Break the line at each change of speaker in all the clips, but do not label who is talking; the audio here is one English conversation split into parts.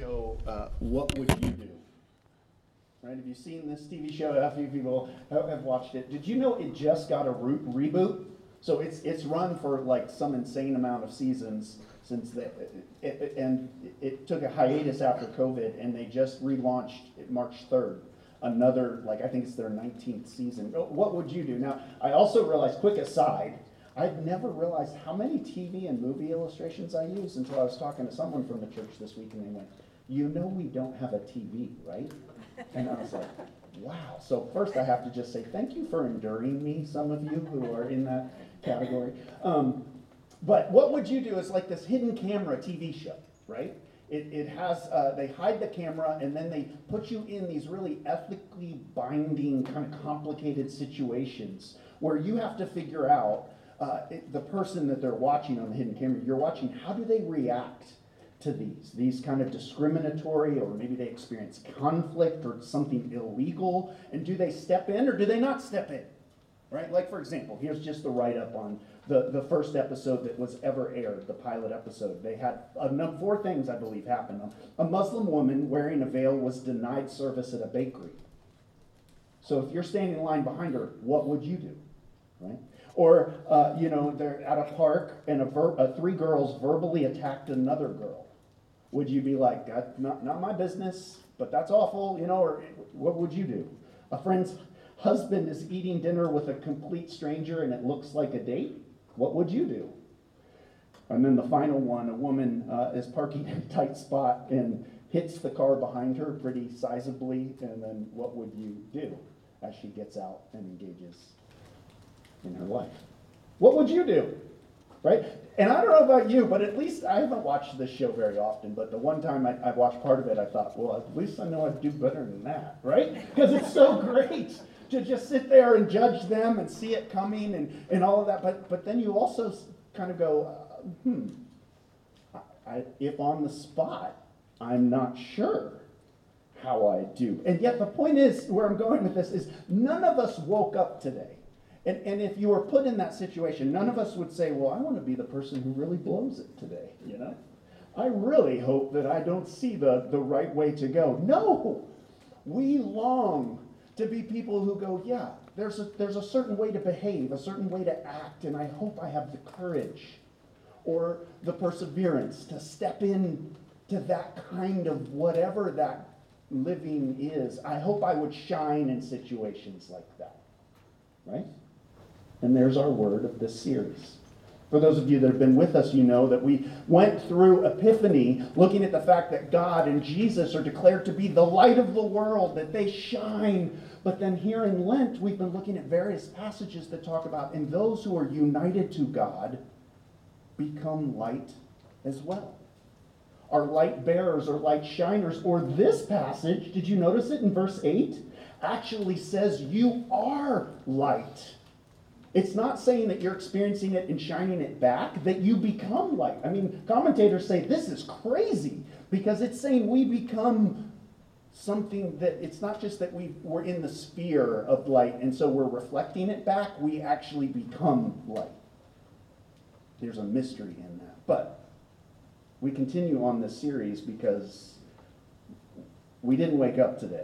show, What Would You Do? Right? Have you seen this TV show? A few people have watched it. Did you know it just got a reboot? So it's run for like some insane amount of seasons since it took a hiatus after COVID, and they just relaunched it March 3rd. Another, like I think it's their 19th season. What would you do? Now, I also realized, quick aside, I'd never realized how many TV and movie illustrations I use until I was talking to someone from the church this week, and they went, "You know we don't have a TV, right?" And I was like, wow. So first I have to just say thank you for enduring me, some of you who are in that category. But What Would You Do is like this hidden camera TV show, right? It has, they hide the camera, and then they put you in these really ethically binding, kind of complicated situations where you have to figure out the person that they're watching on the hidden camera, you're watching, how do they react to these kind of discriminatory, or maybe they experience conflict or something illegal, and do they step in or do they not step in, right? Like, for example, here's just the write-up on the first episode that was ever aired, the pilot episode. They had 4 things, I believe, happen. A Muslim woman wearing a veil was denied service at a bakery. So if you're standing in line behind her, what would you do, right? Or, they're at a park and 3 girls verbally attacked another girl. Would you be like, not my business, but that's awful, or what would you do? A friend's husband is eating dinner with a complete stranger and it looks like a date. What would you do? And then the final one, a woman is parking in a tight spot and hits the car behind her pretty sizably, and then what would you do as she gets out and engages in her life? What would you do? Right? And I don't know about you, but at least I haven't watched this show very often, but the one time I watched part of it, I thought, well, at least I know I'd do better than that, right? Because it's so great to just sit there and judge them and see it coming and all of that. But then you also kind of go, if on the spot, I'm not sure how I do. And yet the point is, where I'm going with this is, none of us woke up today. And if you were put in that situation, none of us would say, well, I want to be the person who really blows it today, I really hope that I don't see the right way to go. No! We long to be people who go, yeah, there's a certain way to behave, a certain way to act, and I hope I have the courage or the perseverance to step in to that kind of whatever that living is. I hope I would shine in situations like that, right? And there's our word of this series. For those of you that have been with us, you know that we went through Epiphany looking at the fact that God and Jesus are declared to be the light of the world, that they shine. But then here in Lent, we've been looking at various passages that talk about, and those who are united to God become light as well. Are light bearers or light shiners. Or this passage, did you notice it in verse 8? Actually says you are light. It's not saying that you're experiencing it and shining it back, that you become light. I mean, commentators say this is crazy because it's saying we become something that it's not just that we're in the sphere of light and so we're reflecting it back, we actually become light. There's a mystery in that. But we continue on this series because we didn't wake up today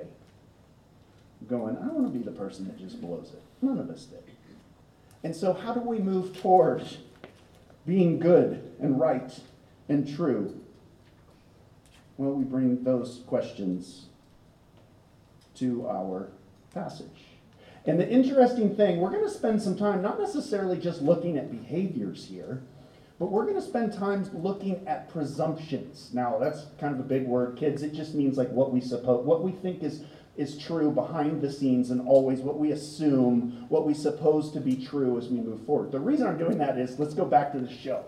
going, I want to be the person that just blows it. None of us did. And so how do we move towards being good and right and true? Well, we bring those questions to our passage. And the interesting thing, we're going to spend some time not necessarily just looking at behaviors here, but we're going to spend time looking at presumptions. Now, that's kind of a big word, kids. It just means like what we think is true behind the scenes, and always what we assume, what we suppose to be true as we move forward. The reason I'm doing that is, let's go back to the show.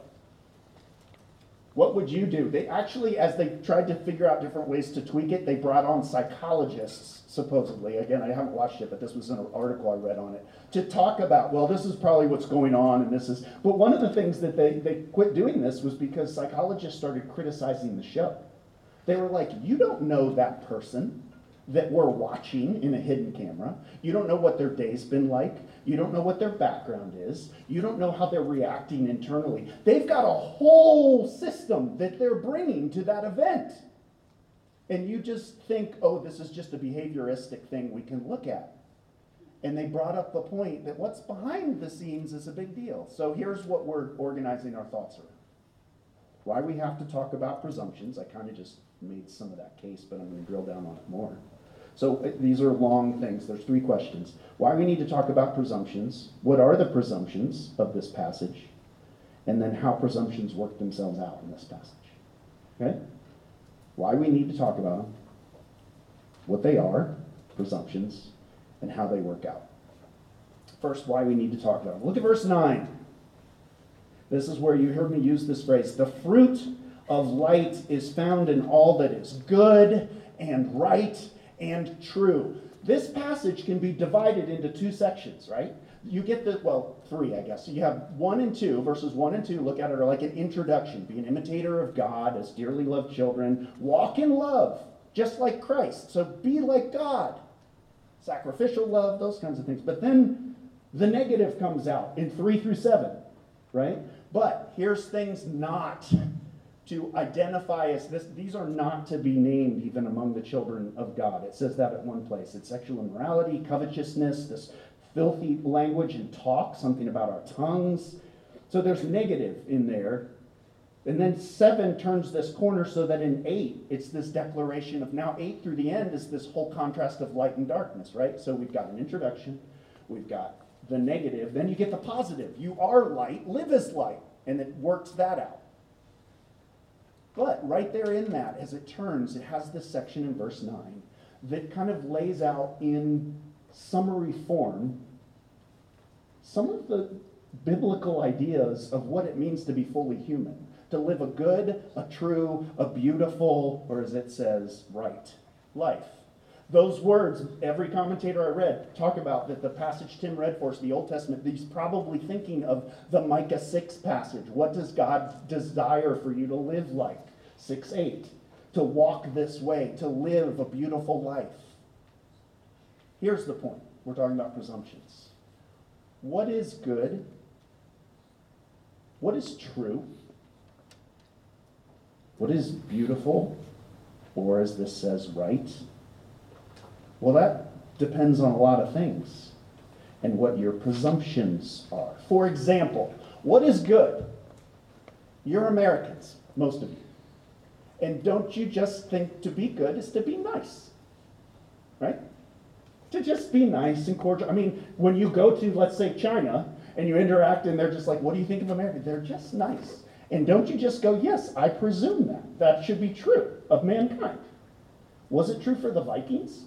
What would you do? They actually, as they tried to figure out different ways to tweak it, they brought on psychologists, supposedly. Again, I haven't watched it, but this was an article I read on it, to talk about, well, this is probably what's going on, and this is... But one of the things that they quit doing this was because psychologists started criticizing the show. They were like, you don't know that person that we're watching in a hidden camera. You don't know what their day's been like. You don't know what their background is. You don't know how they're reacting internally. They've got a whole system that they're bringing to that event. And you just think, oh, this is just a behavioristic thing we can look at. And they brought up the point that what's behind the scenes is a big deal. So here's what we're organizing our thoughts around. Why we have to talk about presumptions. I kind of just made some of that case, but I'm going to drill down on it more. So these are long things. There's 3 questions. Why we need to talk about presumptions. What are the presumptions of this passage? And then how presumptions work themselves out in this passage. Okay? Why we need to talk about them. What they are, presumptions, and how they work out. First, why we need to talk about them. Look at verse 9. This is where you heard me use this phrase. The fruit of light is found in all that is good and right and true. This passage can be divided into 2 sections, right? You get 3, I guess. So you have 1 and 2, verses 1 and 2, look at it are like an introduction. Be an imitator of God as dearly loved children. Walk in love, just like Christ. So be like God. Sacrificial love, those kinds of things. But then the negative comes out in 3 through 7, right? But here's things not to identify as this. These are not to be named even among the children of God. It says that at one place. It's sexual immorality, covetousness, this filthy language and talk, something about our tongues. So there's negative in there. And then 7 turns this corner so that in 8, it's this declaration of now 8 through the end is this whole contrast of light and darkness, right? So we've got an introduction, we've got the negative, then you get the positive. You are light, live as light, and it works that out. But right there in that, as it turns, it has this section in verse 9 that kind of lays out in summary form some of the biblical ideas of what it means to be fully human. To live a good, a true, a beautiful, or as it says, right life. Those words, every commentator I read talk about that the passage Tim read for us, the Old Testament, he's probably thinking of the Micah 6 passage. What does God desire for you to live like? 6:8. To walk this way, to live a beautiful life. Here's the point. We're talking about presumptions. What is good? What is true? What is beautiful? Or as this says, right? Well, that depends on a lot of things and what your presumptions are. For example, what is good? You're Americans, most of you. And don't you just think to be good is to be nice, right? To just be nice and cordial. I mean, when you go to, let's say, China, and you interact and they're just like, what do you think of America? They're just nice. And don't you just go, yes, I presume that. That should be true of mankind. Was it true for the Vikings?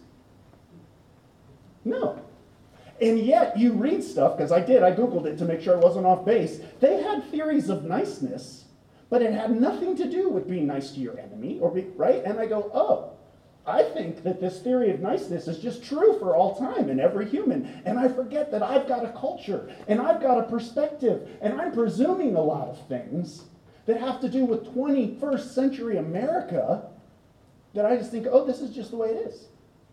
No. And yet you read stuff, because I Googled it to make sure I wasn't off base. They had theories of niceness, but it had nothing to do with being nice to your enemy, right? And I go, oh, I think that this theory of niceness is just true for all time and every human. And I forget that I've got a culture, and I've got a perspective, and I'm presuming a lot of things that have to do with 21st century America that I just think, oh, this is just the way it is.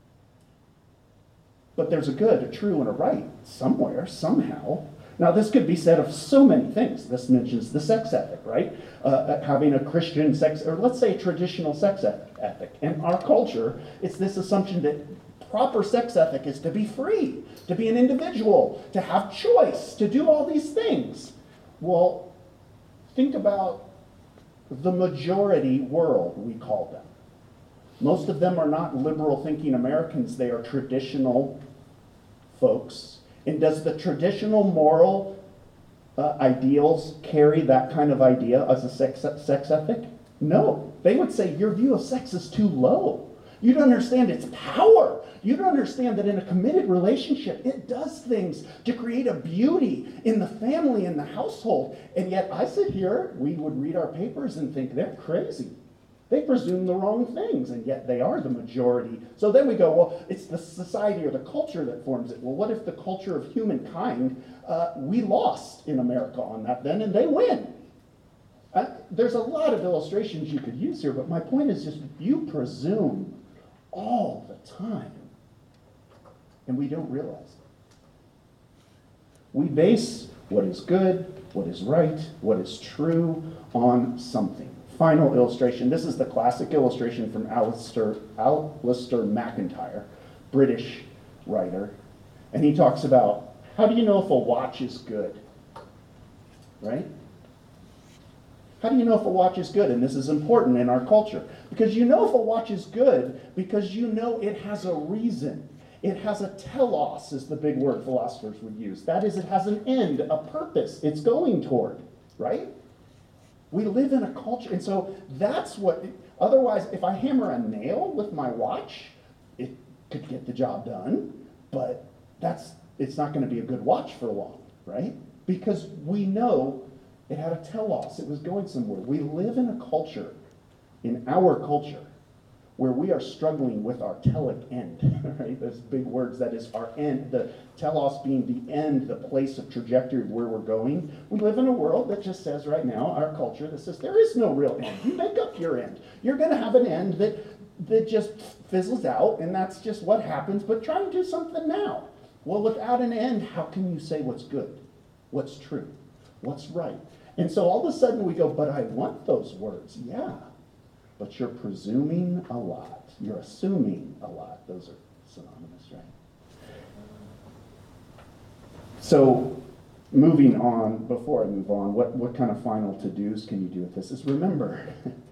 But there's a good, a true, and a right somewhere, somehow. Now, this could be said of so many things. This mentions the sex ethic, right? Having a Christian sex, or let's say traditional sex ethic. In our culture, it's this assumption that proper sex ethic is to be free, to be an individual, to have choice, to do all these things. Well, think about the majority world, we call them. Most of them are not liberal thinking Americans, they are traditional folks. And does the traditional moral ideals carry that kind of idea as a sex ethic? No. They would say your view of sex is too low. You don't understand its power. You don't understand that in a committed relationship, it does things to create a beauty in the family and the household. And yet I sit here, we would read our papers and think they're crazy. They presume the wrong things, and yet they are the majority. So then we go, well, it's the society or the culture that forms it. Well, what if the culture of humankind, we lost in America on that then, and they win? There's a lot of illustrations you could use here, but my point is just you presume all the time, and we don't realize it. We base what is good, what is right, what is true on something. final illustration. This is the classic illustration from Alistair MacIntyre, British writer. And he talks about, how do you know if a watch is good? Right? How do you know if a watch is good? And this is important in our culture. Because you know if a watch is good because you know it has a reason. It has a telos, is the big word philosophers would use. That is, it has an end, a purpose it's going toward, right? We live in a culture, and so that's what, otherwise, if I hammer a nail with my watch, it could get the job done, but it's not going to be a good watch for long, right? Because we know it had a telos, it was going somewhere. We live in a culture, in our culture, where we are struggling with our telic end, right? Those big words, that is our end, the telos being the end, the place of trajectory of where we're going. We live in a world that just says right now, our culture, that says there is no real end. You make up your end. You're going to have an end that just fizzles out, and that's just what happens, but try and do something now. Well, without an end, how can you say what's good, what's true, what's right? And so all of a sudden we go, but I want those words, yeah. But you're presuming a lot. You're assuming a lot. Those are synonymous, right? So, moving on, before I move on, what kind of final to-dos can you do with this? Is remember,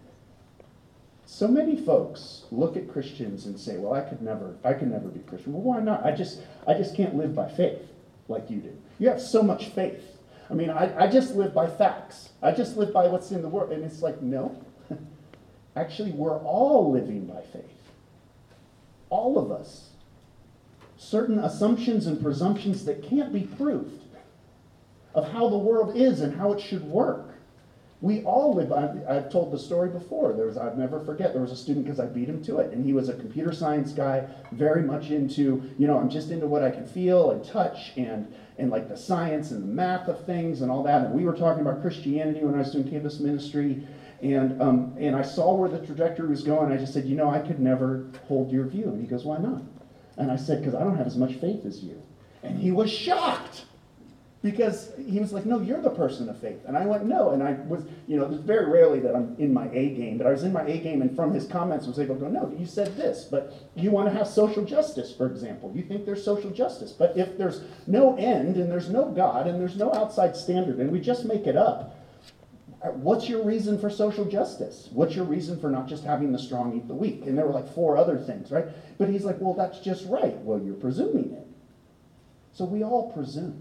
so many folks look at Christians and say, well, I could never be Christian. Well, why not? I just can't live by faith like you do. You have so much faith. I mean, I just live by facts. I just live by what's in the Word. And it's like, no. Actually, we're all living by faith. All of us. Certain assumptions and presumptions that can't be proved of how the world is and how it should work. We all live, I've told the story before. I'd never forget, there was a student, because I beat him to it, and he was a computer science guy, very much into, I'm just into what I can feel and touch and like the science and the math of things and all that. And we were talking about Christianity when I was doing campus ministry. And I saw where the trajectory was going. I just said, I could never hold your view. And he goes, why not? And I said, because I don't have as much faith as you. And he was shocked. Because he was like, no, you're the person of faith. And I went, no. And I was, there's very rarely that I'm in my A game. But I was in my A game, and from his comments I was able to go, no, you said this. But you want to have social justice, for example. You think there's social justice. But if there's no end, and there's no God, and there's no outside standard, and we just make it up, what's your reason for social justice? What's your reason for not just having the strong eat the weak? And there were like 4 other things, right? But he's like, well, that's just right. Well, you're presuming it. So we all presume.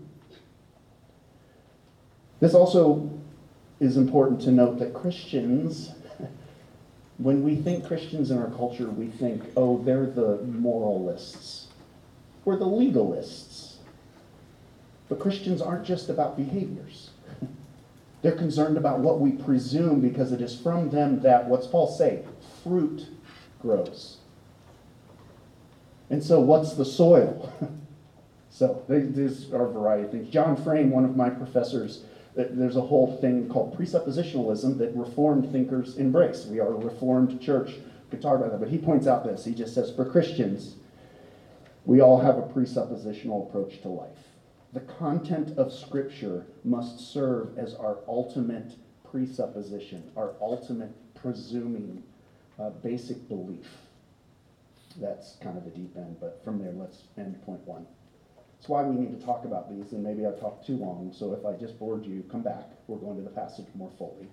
This also is important to note that Christians, when we think Christians in our culture, we think, oh, they're the moralists. We're the legalists. But Christians aren't just about behaviors. They're concerned about what we presume, because it is from them that, what's Paul say? Fruit grows. And so what's the soil? So there's a variety of things. John Frame, one of my professors, there's a whole thing called presuppositionalism that Reformed thinkers embrace. We are a Reformed church. We could talk about that, but he points out this. He just says, for Christians, we all have a presuppositional approach to life. The content of Scripture must serve as our ultimate presupposition, our ultimate presuming basic belief. That's kind of the deep end, but from there, let's end point 1. That's why we need to talk about these, and maybe I've talked too long, so if I just bored you, come back. We're going to the passage more fully.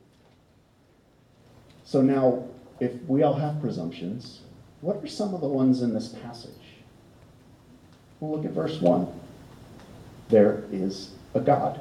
So now, if we all have presumptions, what are some of the ones in this passage? We'll look at verse 1. There is a God.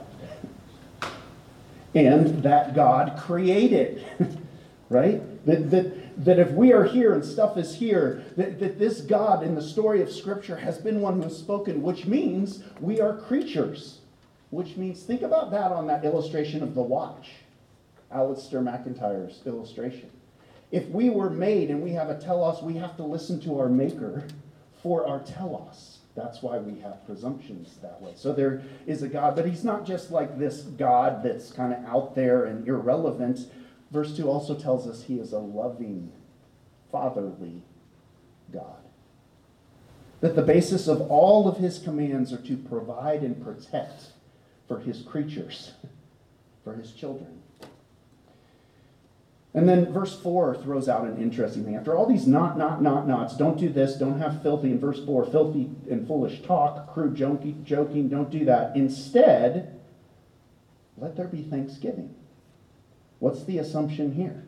And that God created, right? That if we are here and stuff is here, that this God in the story of Scripture has been one who has spoken, which means we are creatures. Which means, think about that on that illustration of the watch. Alistair MacIntyre's illustration. If we were made and we have a telos, we have to listen to our maker for our telos. That's why we have presumptions that way. So there is a God, but he's not just like this God that's kind of out there and irrelevant. Verse 2 also tells us he is a loving, fatherly God. That the basis of all of his commands are to provide and protect for his creatures, for his children. And then verse 4 throws out an interesting thing. After all these nots, don't do this, don't have filthy. In verse 4, filthy and foolish talk, crude joking, don't do that. Instead, let there be thanksgiving. What's the assumption here?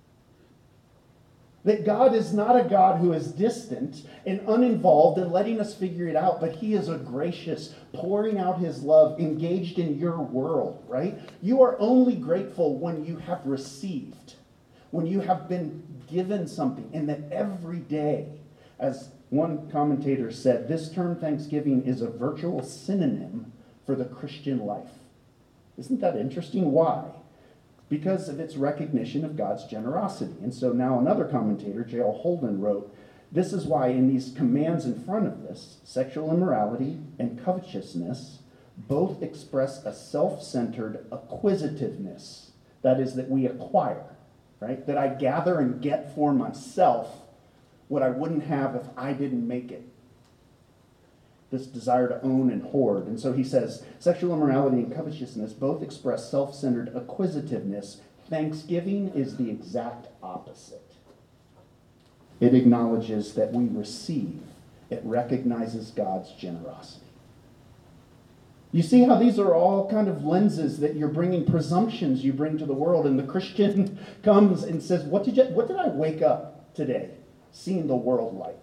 That God is not a God who is distant and uninvolved and letting us figure it out, but he is a gracious, pouring out his love, engaged in your world, right? You are only grateful when you have received, when you have been given something, and that every day, as one commentator said, this term Thanksgiving is a virtual synonym for the Christian life. Isn't that interesting? Why? Because of its recognition of God's generosity. And so now another commentator, J.L. Holden, wrote, this is why in these commands in front of this, sexual immorality and covetousness both express a self-centered acquisitiveness. That is, that we acquire, right? That I gather and get for myself what I wouldn't have if I didn't make it. This desire to own and hoard. And so he says, sexual immorality and covetousness both express self-centered acquisitiveness. Thanksgiving is the exact opposite. It acknowledges that we receive. It recognizes God's generosity. You see how these are all kind of lenses that you're bringing, presumptions you bring to the world, and the Christian comes and says, what did I wake up today seeing the world like?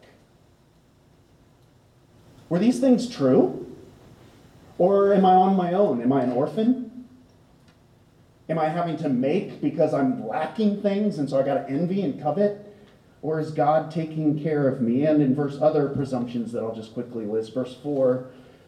Were these things true? Or am I on my own? Am I an orphan? Am I having to make because I'm lacking things and so I got to envy and covet? Or is God taking care of me? And in other presumptions that I'll just quickly list, verse 4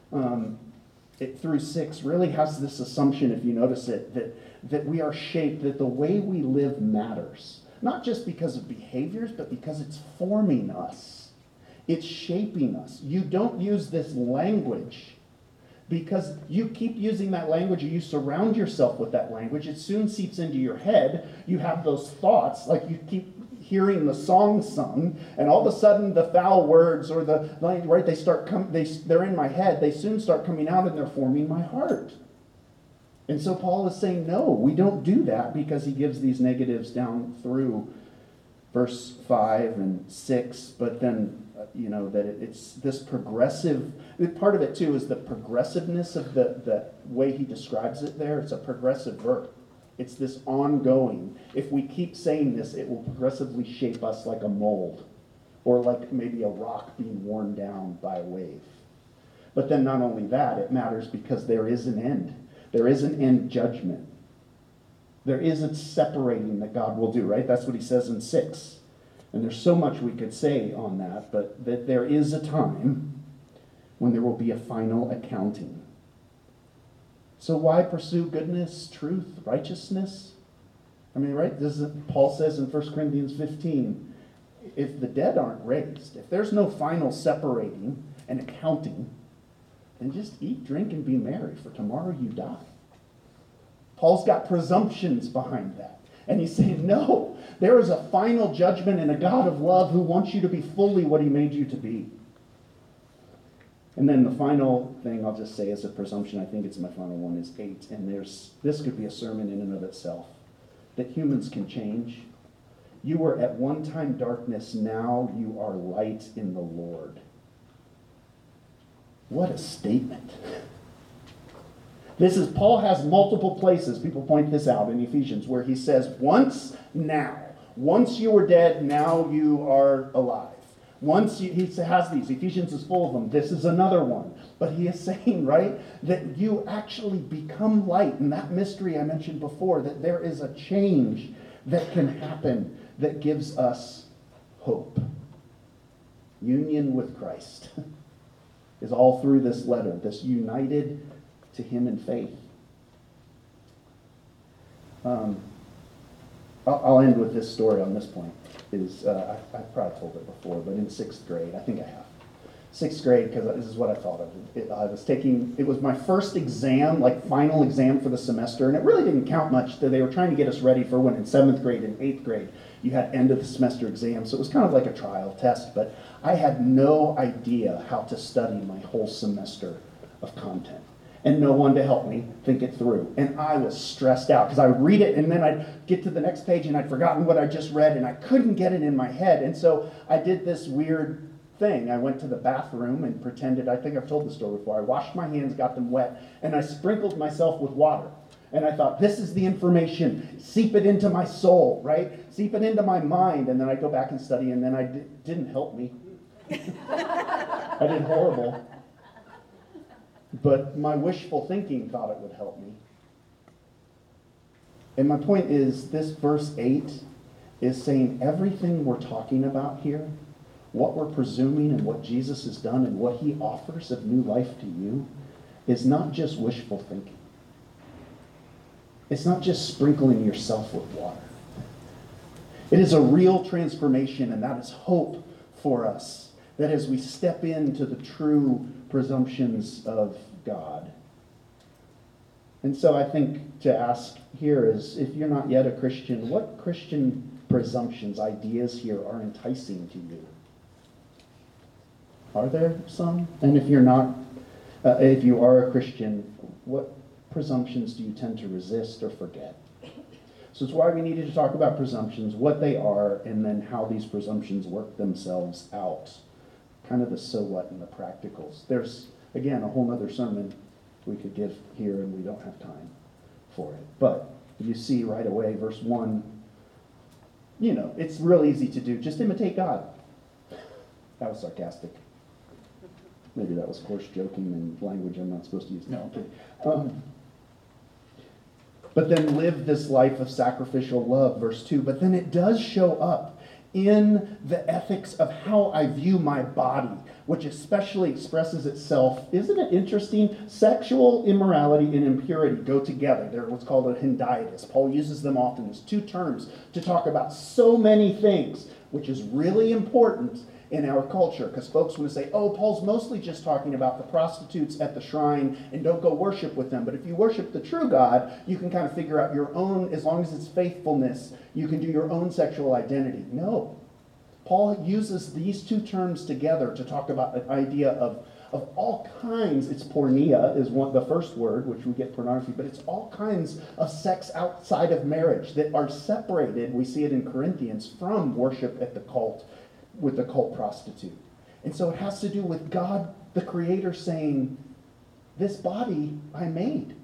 through 6 really has this assumption, if you notice it, that we are shaped, that the way we live matters. Not just because of behaviors, but because it's forming us. It's shaping us. You don't use this language because you keep using that language or you surround yourself with that language. It soon seeps into your head. You have those thoughts, like you keep hearing the song sung, and all of a sudden the foul words or they're in my head. They soon start coming out and they're forming my heart. And so Paul is saying, no, we don't do that, because he gives these negatives down through verse 5 and 6, but then that it's this progressive, part of it too is the progressiveness of the way he describes it there. It's a progressive verb. It's this ongoing. If we keep saying this, it will progressively shape us like a mold, or like maybe a rock being worn down by a wave. But then not only that, it matters because there is an end. There is an end judgment. There is a separating that God will do, right? That's what he says in 6. And there's so much we could say on that, but that there is a time when there will be a final accounting. So why pursue goodness, truth, righteousness? I mean, right? Paul says in 1 Corinthians 15, if the dead aren't raised, if there's no final separating and accounting, then just eat, drink, and be merry, for tomorrow you die. Paul's got presumptions behind that. And he's saying, no, there is a final judgment and a God of love who wants you to be fully what he made you to be. And then the final thing I'll just say as a presumption, I think it's my final one, is 8. And this could be a sermon in and of itself. That humans can change. You were at one time darkness, now you are light in the Lord. What a statement. Paul has multiple places, people point this out in Ephesians, where he says, once, now. Once you were dead, now you are alive. He has these. Ephesians is full of them. This is another one. But he is saying, right, that you actually become light. And that mystery I mentioned before, that there is a change that can happen that gives us hope. Union with Christ is all through this letter, this united to him in faith. I'll end with this story on this point. I've probably told it before, but in 6th grade, I think I have. 6th grade, because this is what I thought of. It was my first exam, like final exam for the semester, and it really didn't count much. They were trying to get us ready for when in 7th grade and 8th grade, you had end of the semester exams. So it was kind of like a trial test, but I had no idea how to study my whole semester of content. and no one to help me think it through. And I was stressed out because I would read it and then I'd get to the next page and I'd forgotten what I just read and I couldn't get it in my head. And so I did this weird thing. I went to the bathroom and pretended, I think I've told the story before, I washed my hands, got them wet, and I sprinkled myself with water. And I thought, this is the information. Seep it into my soul, right? Seep it into my mind. And then I go back and study, and then didn't help me. I did horrible. But my wishful thinking thought it would help me. And my point is, this verse 8 is saying everything we're talking about here, what we're presuming and what Jesus has done and what he offers of new life to you, is not just wishful thinking. It's not just sprinkling yourself with water. It is a real transformation, and that is hope for us, that as we step into the true presumptions of God. And so I think to ask here is, if you're not yet a Christian, what Christian presumptions, ideas here are enticing to you? Are there some? And if you're not, if you are a Christian, what presumptions do you tend to resist or forget? So it's why we needed to talk about presumptions, what they are, and then how these presumptions work themselves out. Kind of the so what and the practicals. There's, again, a whole other sermon we could give here, and we don't have time for it. But you see right away, verse 1, it's real easy to do. Just imitate God. That was sarcastic. Maybe that was coarse joking and language I'm not supposed to use. No, okay. But then live this life of sacrificial love, verse 2. But then it does show up in the ethics of how I view my body, which especially expresses itself, isn't it interesting? Sexual immorality and impurity go together. They're what's called a hendiadys. Paul uses them often as two terms to talk about so many things, which is really important in our culture, because folks want to say, oh, Paul's mostly just talking about the prostitutes at the shrine and don't go worship with them. But if you worship the true God, you can kind of figure out your own, as long as it's faithfulness, you can do your own sexual identity. No. Paul uses these two terms together to talk about an idea of all kinds. It's porneia is the first word, which we get pornography, but it's all kinds of sex outside of marriage that are separated, we see it in Corinthians, from worship at the cult, with the cult prostitute. And so it has to do with God, the Creator, saying, this body I made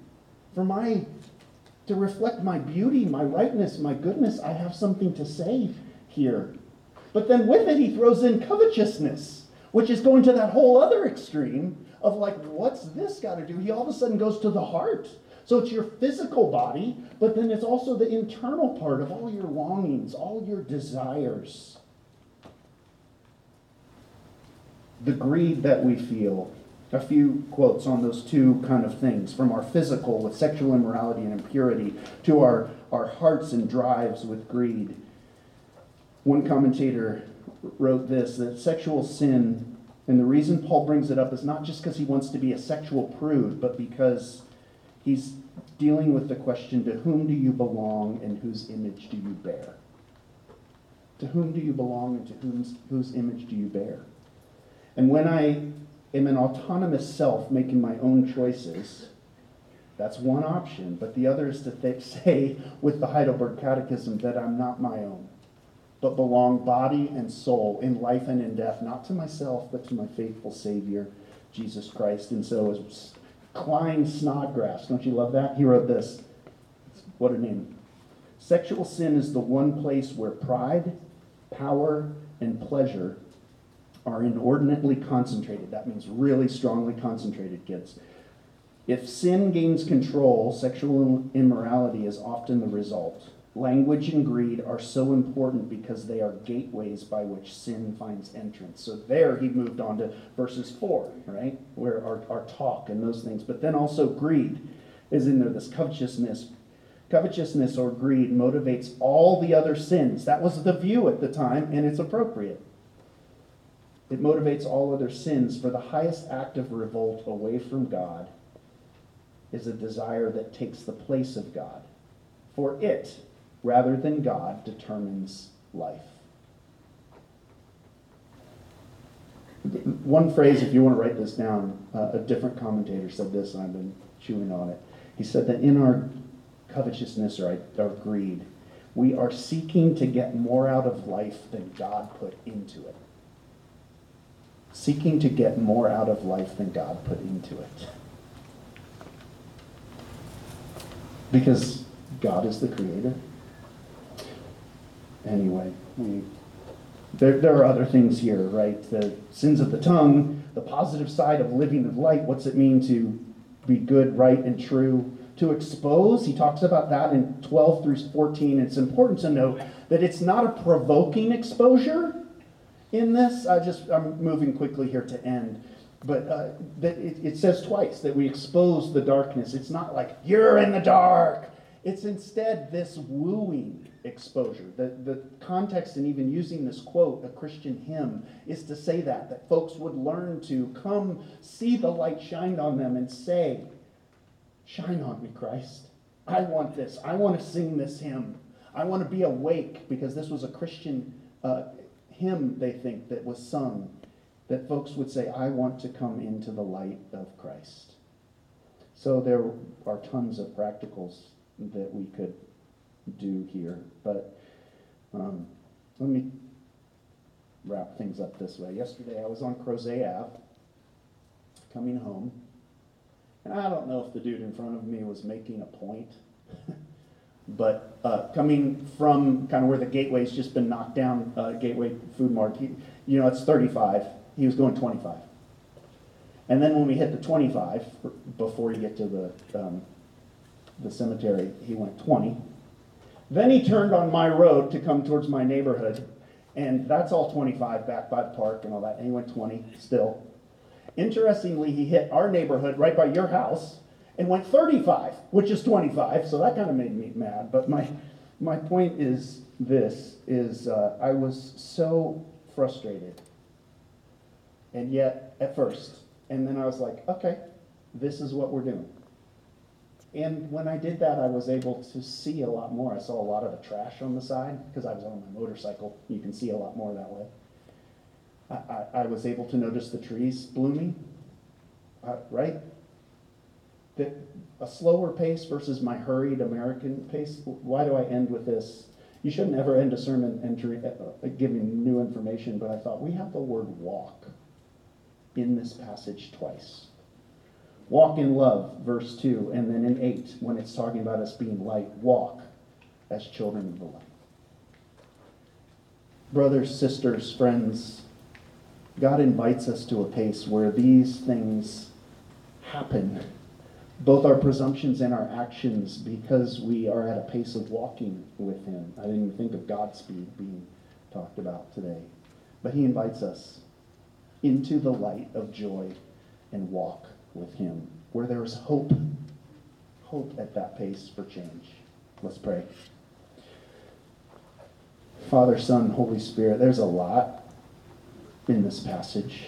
to reflect my beauty, my rightness, my goodness. I have something to say here. But then with it, he throws in covetousness, which is going to that whole other extreme of what's this got to do? He all of a sudden goes to the heart. So it's your physical body, but then it's also the internal part of all your longings, all your desires. The greed that we feel. A few quotes on those two kind of things, from our physical with sexual immorality and impurity to our hearts and drives with greed. One commentator wrote this, that sexual sin, and the reason Paul brings it up is not just because he wants to be a sexual prude, but because he's dealing with the question, to whom do you belong and whose image do you bear? To whom do you belong and to whose image do you bear? And when I am an autonomous self making my own choices, that's one option. But the other is to say with the Heidelberg Catechism that I'm not my own, but belong body and soul in life and in death, not to myself, but to my faithful Savior, Jesus Christ. And so as Klein Snodgrass, don't you love that? He wrote this. What a name. Sexual sin is the one place where pride, power, and pleasure are inordinately concentrated. That means really strongly concentrated, kids. If sin gains control, sexual immorality is often the result. Language and greed are so important because they are gateways by which sin finds entrance. So there he moved on to verses 4, right? Where our talk and those things. But then also greed is in there, this covetousness. Covetousness or greed motivates all the other sins. That was the view at the time, and it's appropriate. It motivates all other sins, for the highest act of revolt away from God is a desire that takes the place of God. For it, rather than God, determines life. one phrase, if you want to write this down, a different commentator said this, and I've been chewing on it. He said that in our covetousness or our greed, we are seeking to get more out of life than God put into it. Seeking to get more out of life than God put into it. Because God is the creator. Anyway, there are other things here, right? The sins of the tongue, the positive side of living in light. What's it mean to be good, right, and true? To expose, he talks about that in 12 through 14. It's important to note that it's not a provoking exposure in this. I'm moving quickly here to end. But that it says twice that we expose the darkness. It's not like, you're in the dark. It's instead this wooing exposure. The context in even using this quote, a Christian hymn, is to say that folks would learn to come see the light shine on them and say, shine on me, Christ. I want this. I want to sing this hymn. I want to be awake, because this was a Christian hymn, they think, that was sung, that folks would say, I want to come into the light of Christ. So there are tons of practicals that we could do here, but let me wrap things up this way. Yesterday I was on Crozet Ave, coming home, and I don't know if the dude in front of me was making a point, but coming from kind of where the Gateway's just been knocked down, Gateway Food Mart, it's 35. He was going 25. And then when we hit the 25, before you get to the cemetery, he went 20. Then he turned on my road to come towards my neighborhood, and that's all 25 back by the park and all that, and he went 20 still. Interestingly, he hit our neighborhood right by your house and went 35, which is 25, so that kind of made me mad. But my point is this, I was so frustrated. And yet, at first, and then I was like, okay, this is what we're doing. And when I did that, I was able to see a lot more. I saw a lot of the trash on the side, because I was on my motorcycle. You can see a lot more that way. I was able to notice the trees blooming, right? That a slower pace versus my hurried American pace. Why do I end with this? You shouldn't ever end a sermon giving new information, but I thought we have the word walk in this passage twice. Walk in love, verse 2, and then in 8, when it's talking about us being light, walk as children of the light. Brothers, sisters, friends, God invites us to a pace where these things happen, both our presumptions and our actions, because we are at a pace of walking with him. I didn't even think of Godspeed being talked about today. But he invites us into the light of joy and walk with him, where there is hope at that pace for change. Let's pray. Father, Son, Holy Spirit, there's a lot in this passage.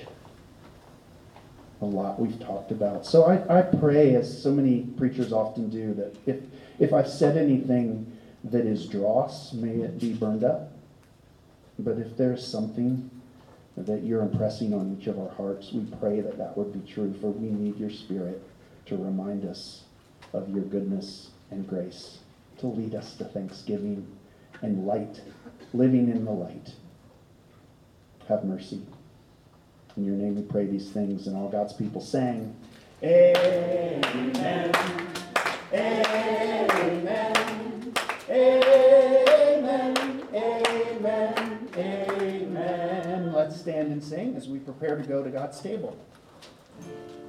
A lot we've talked about. So I pray, as so many preachers often do, that if I've said anything that is dross, may it be burned up. But if there's something that you're impressing on each of our hearts, we pray that that would be true, for we need your Spirit to remind us of your goodness and grace, to lead us to thanksgiving and light, living in the light. Have mercy. In your name we pray these things, and all God's people sang, Amen, Amen, Amen, Amen, Amen. Let's stand and sing as we prepare to go to God's table.